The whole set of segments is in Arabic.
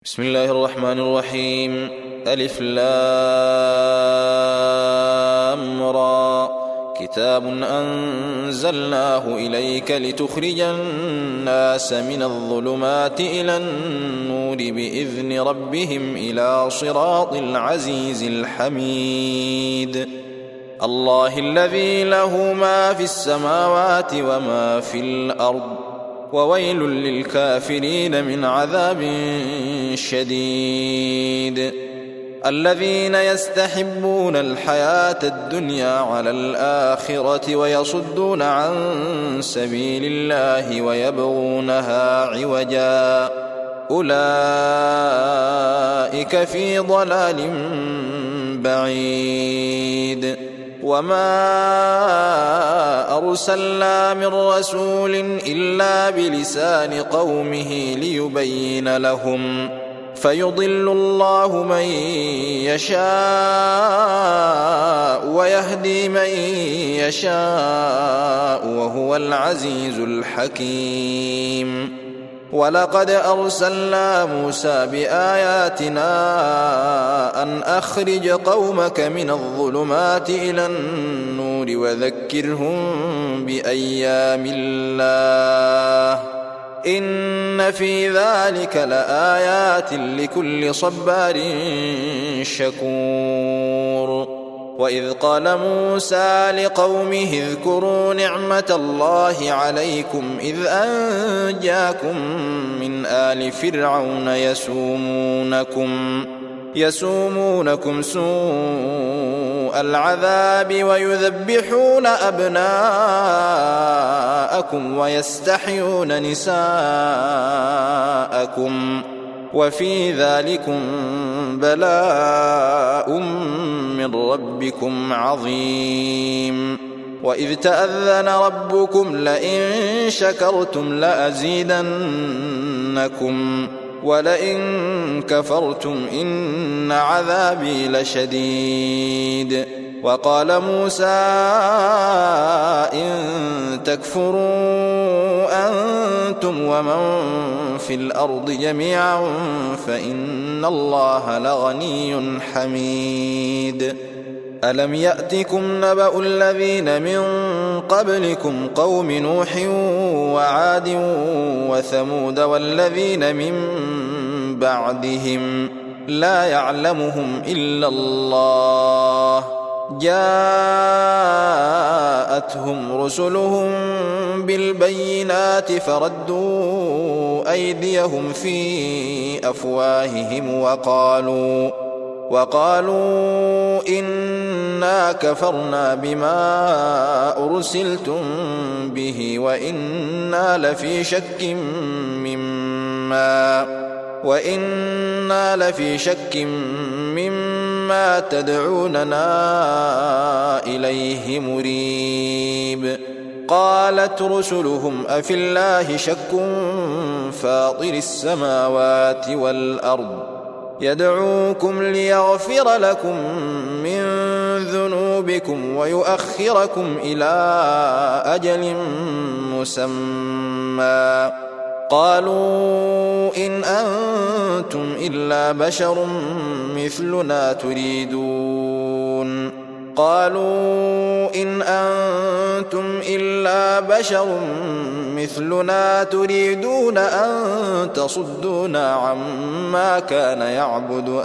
بسم الله الرحمن الرحيم. ألف لام را. كتاب أنزلناه إليك لتخرج الناس من الظلمات إلى النور بإذن ربهم إلى صراط العزيز الحميد. الله الذي له ما في السماوات وما في الأرض، وويل للكافرين من عذاب شديد. الذين يستحبون الحياة الدنيا على الآخرة ويصدون عن سبيل الله ويبغونها عوجا، أولئك في ضلال بعيد. وما أرسلنا من رسول إلا بلسان قومه ليبين لهم، فيضل الله من يشاء ويهدي من يشاء وهو العزيز الحكيم. ولقد أرسلنا موسى بآياتنا أن أخرج قومك من الظلمات إلى النور وذكرهم بأيام الله، إن في ذلك لآيات لكل صبار شكور. وإذ قال موسى لقومه اذكروا نعمة الله عليكم إذ أنجاكم من آل فرعون يسومونكم سوء العذاب ويذبحون أبناءكم ويستحيون نساءكم، وفي ذلكم بلاء من ربكم عظيم. وإذ تأذن ربكم لئن شكرتم لأزيدنكم ولئن كفرتم إن عذابي لشديد. وقال موسى إن تكفروا أنتم ومن في الأرض جميعا فإن الله لغني حميد. ألم يأتكم نبأ الذين من قبلكم قوم نوح وعاد وثمود والذين من بعدهم لا يعلمهم إلا الله، جاءتهم رسلهم بالبينات فردوا أيديهم في أفواههم وقالوا إنا كفرنا بما أرسلتم به وإنا لفي شك مما تدعوننا إليه مريب. قالت رسلهم أفي الله شك فاطر السماوات والأرض يدعوكم ليغفر لكم من ذنوبكم ويؤخركم إلى أجل مسمى. قالوا إن أنتم إلا بشر مثلنا تريدون أن تصدونا عما كان يعبد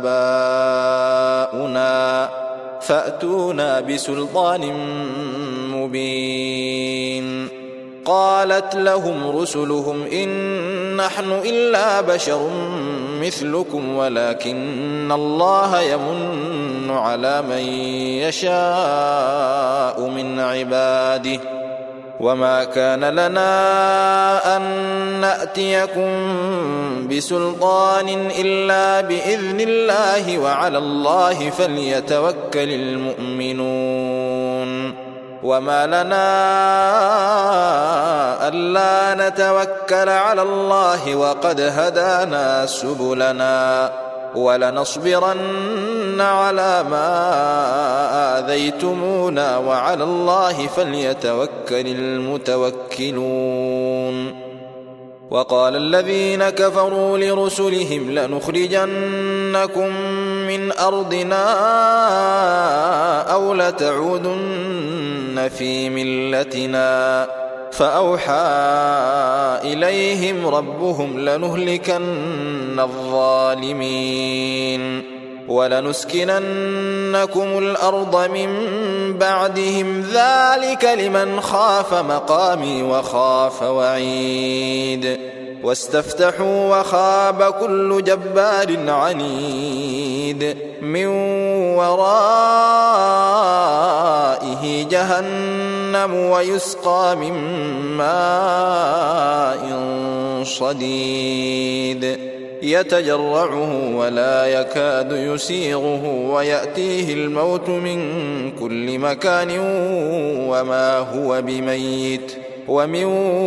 آباؤنا فأتونا بسلطان مبين. قالت لهم رسلهم إن نحن إلا بشر مثلكم ولكن الله يمن على من يشاء من عباده، وما كان لنا أن نأتيكم بسلطان إلا بإذن الله وعلى الله فليتوكل المؤمنون. وما لنا ألا نتوكل على الله وقد هدانا سبلنا ولنصبرن على ما آذيتمونا وعلى الله فليتوكل المتوكلون. وقال الذين كفروا لرسلهم لنخرجنكم من أرضنا أو لتعودن في ملتنا فأوحى إليهم ربهم لنهلكن الظالمين ولنسكننكم الأرض من بعدهم ذلك لمن خاف مقامي وخاف وعيد واستفتحوا وخاب كل جبار عنيد من ورائه جهنم ويسقى من ماء صديد يتجرعه ولا يكاد يسيغه ويأتيه الموت من كل مكان وما هو بميت ومن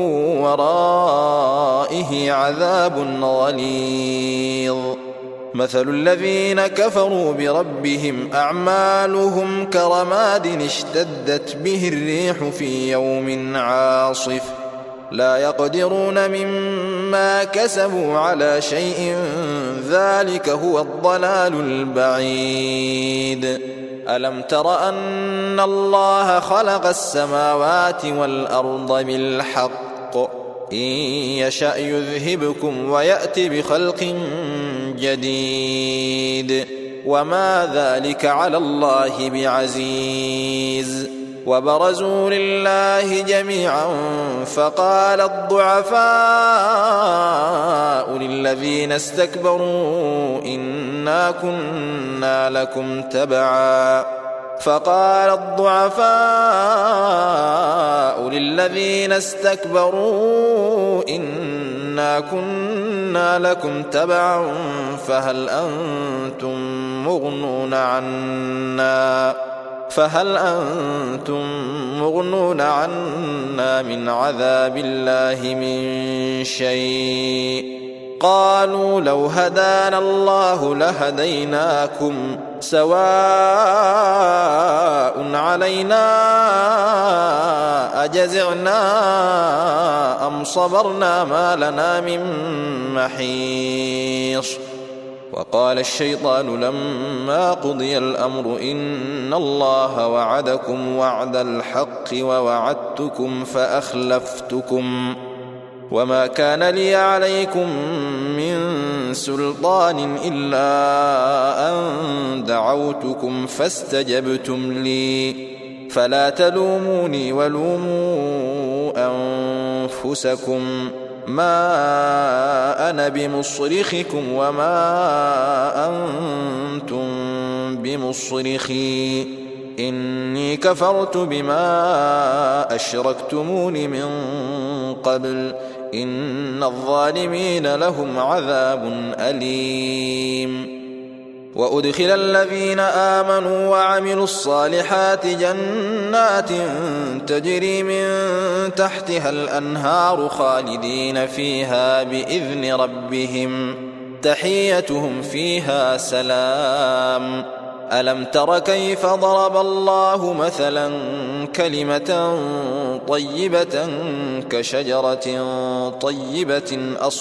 ورائه عذاب غليظ مثل الذين كفروا بربهم أعمالهم كرماد اشتدت به الريح في يوم عاصف لا يقدرون مما كسبوا على شيء ذلك هو الضلال البعيد ألم تر أن الله خلق السماوات والأرض بالحق إن يشأ يذهبكم ويأتي بخلق جديد وما ذلك على الله بعزيز وبرزوا لله جميعا فقال الضعفاء للذين استكبروا إنا كنا لكم تبعا فهل أنتم مغنون عنا من عذاب الله من شيء قالوا لو هدانا الله لهديناكم سواء علينا أجزعنا أم صبرنا ما لنا من محيص وقال الشيطان لما قضي الأمر إن الله وعدكم وعد الحق ووعدتكم فأخلفتكم وما كان لي عليكم من سلطان إلا أن دعوتكم فاستجبتم لي فلا تلوموني ولوموا أنفسكم ما أنا بمصرخكم وما أنتم بمصرخي إني كفرت بما أشركتمون من قبل إن الظالمين لهم عذاب أليم وأدخل الذين آمنوا وعملوا الصالحات جنات تجري من تحتها الأنهار خالدين فيها بإذن ربهم تحيتهم فيها سلام ألم تر كيف ضرب الله مثلا كلمة طيبة كشجرة طيبة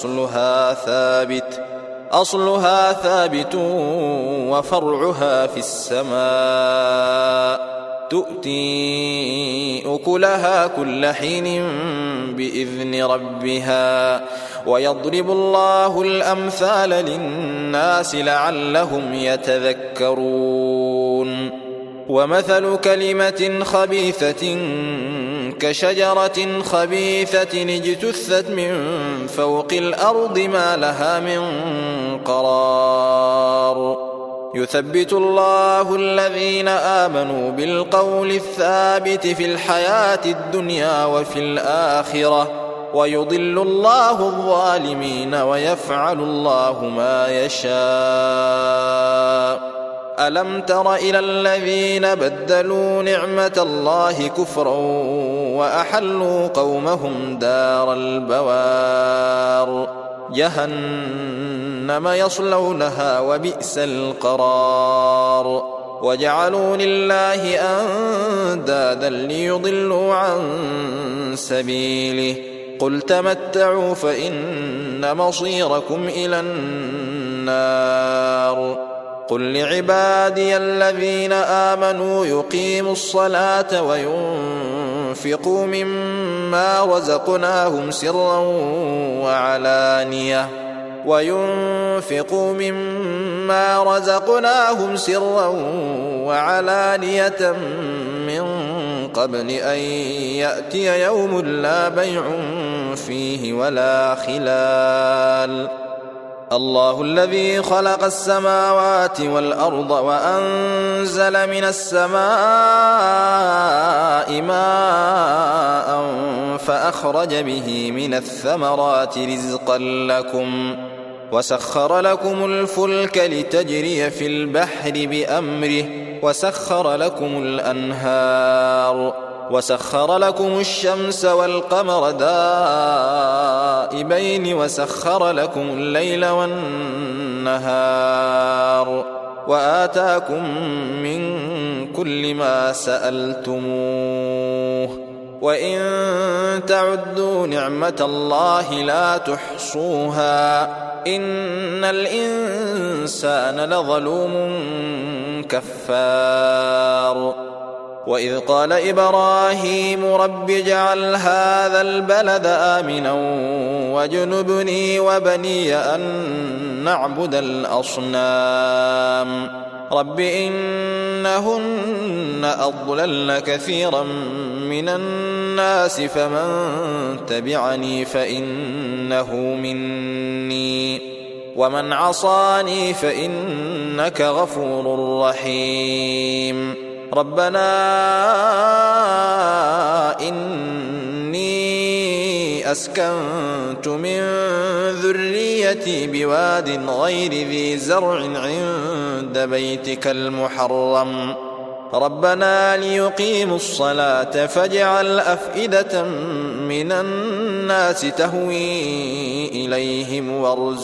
أصلها ثابت وفرعها في السماء تؤتي أكلها كل حين بإذن ربها ويضرب الله الأمثال للناس لعلهم يتذكرون ومثل كلمة خبيثة كشجرة خبيثة اجتثت من فوق الأرض ما لها من قرار يثبت الله الذين آمنوا بالقول الثابت في الحياة الدنيا وفي الآخرة ويضل الله الظالمين ويفعل الله ما يشاء ألم تر إلى الذين بدلوا نعمة الله كفرا وأحلوا قومهم دار البوار جهنم يصلونها وبئس القرار وجعلوا لله أندادا ليضلوا عن سبيله قل تمتعوا فإن مصيركم إلى النار قل لعبادي الذين آمنوا يقيموا الصلاة وينفقوا مما رزقناهم سرا وعلانية من قبل أن يأتي يوم لا بيع فيه ولا خلال الله الذي خلق السماوات والأرض وأنزل من السماء ماء فأخرج به من الثمرات رزقا لكم وسخر لكم الفلك لتجري في البحر بأمره وسخر لكم الأنهار وسخر لكم الشمس والقمر دائبين وسخر لكم الليل والنهار وآتاكم من كل ما سألتموه وإن تعدوا نعمة الله لا تحصوها إن الإنسان لظلوم كفار وإذ قال إبراهيم رب اجعل هذا البلد آمنا واجنبني وبني أن نعبد الأصنام رب إنهن أضللن كثيرا من الناس فمن تبعني فإنه مني ومن عصاني فإنك غفور رحيم ربنا إني أسكنت من ذريتي بواد غير ذي زرع عند بيتك المحرم ربنا ليقيموا الصلاة فاجعل أفئدة من الناس تهوي إليهم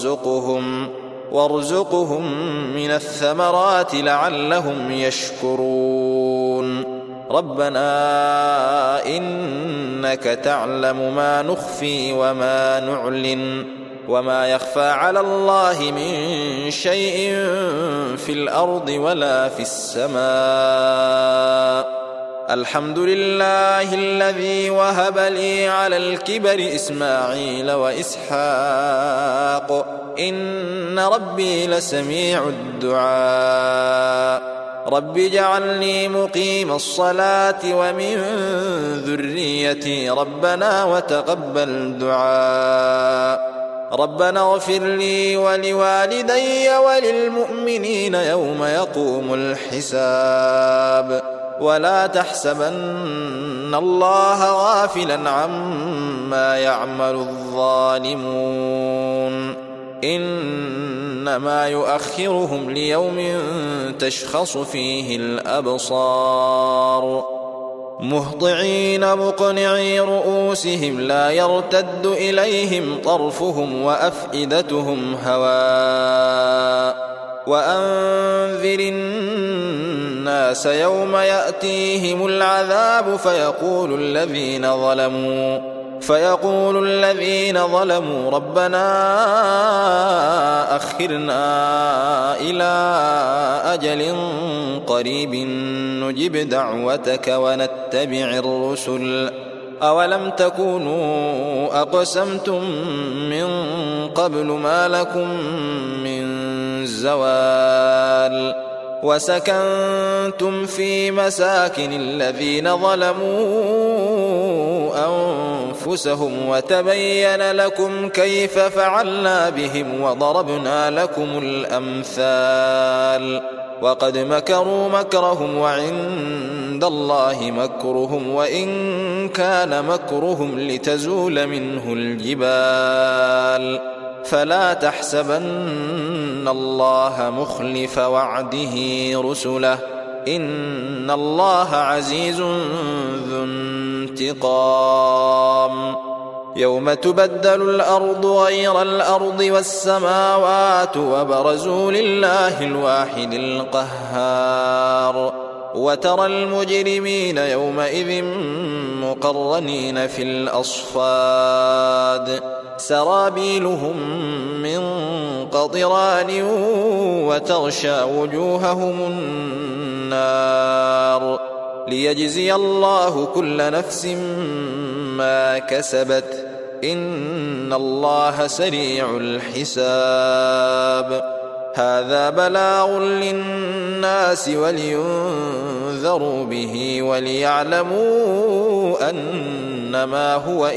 وارزقهم من الثمرات لعلهم يشكرون ربنا إنك تعلم ما نخفي وما نعلن وما يخفى على الله من شيء في الأرض ولا في السماء الحمد لله الذي وهب لي على الكبر إسماعيل وإسحاق إن ربي لسميع الدعاء رب اجعلني مقيم الصلاة ومن ذريتي ربنا وتقبل دعاء ربنا اغفر لي ولوالدي وللمؤمنين يوم يقوم الحساب ولا تحسبن الله غافلا عما يعمل الظالمون إنما يؤخرهم ليوم تشخص فيه الأبصار مهطعين مقنعي رؤوسهم لا يرتد إليهم طرفهم وأفئدتهم هواء وأنذر الناس يوم يأتيهم العذاب فيقول الذين ظلموا ربنا أخرنا إلى أجل قريب نجب دعوتك ونتبع الرسل أولم تكونوا أقسمتم من قبل ما لكم من زوال وسكنتم في مساكن الذين ظلموا أنفسهم وتبين لكم كيف فعلنا بهم وضربنا لكم الأمثال وقد مكروا مكرهم وعند الله مكرهم وإن كان مكرهم لتزول منه الجبال فلا تحسبن الله مخلف وعده رسله إن الله عزيز ذو انتقام يوم تبدل الأرض غير الأرض والسماوات وبرزوا لله الواحد القهار وترى المجرمين يومئذ مقرنين في الأصفاد سرابيلهم من قطران وتغشى وجوههم النار ليجزي الله كل نفس ما كسبت إن الله سريع الحساب هذا بلاغ للناس ولينذروا به وليعلموا أنما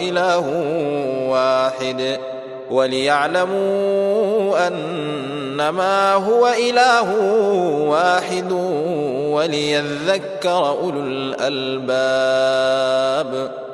هو إله واحد وليذكر أولو الألباب.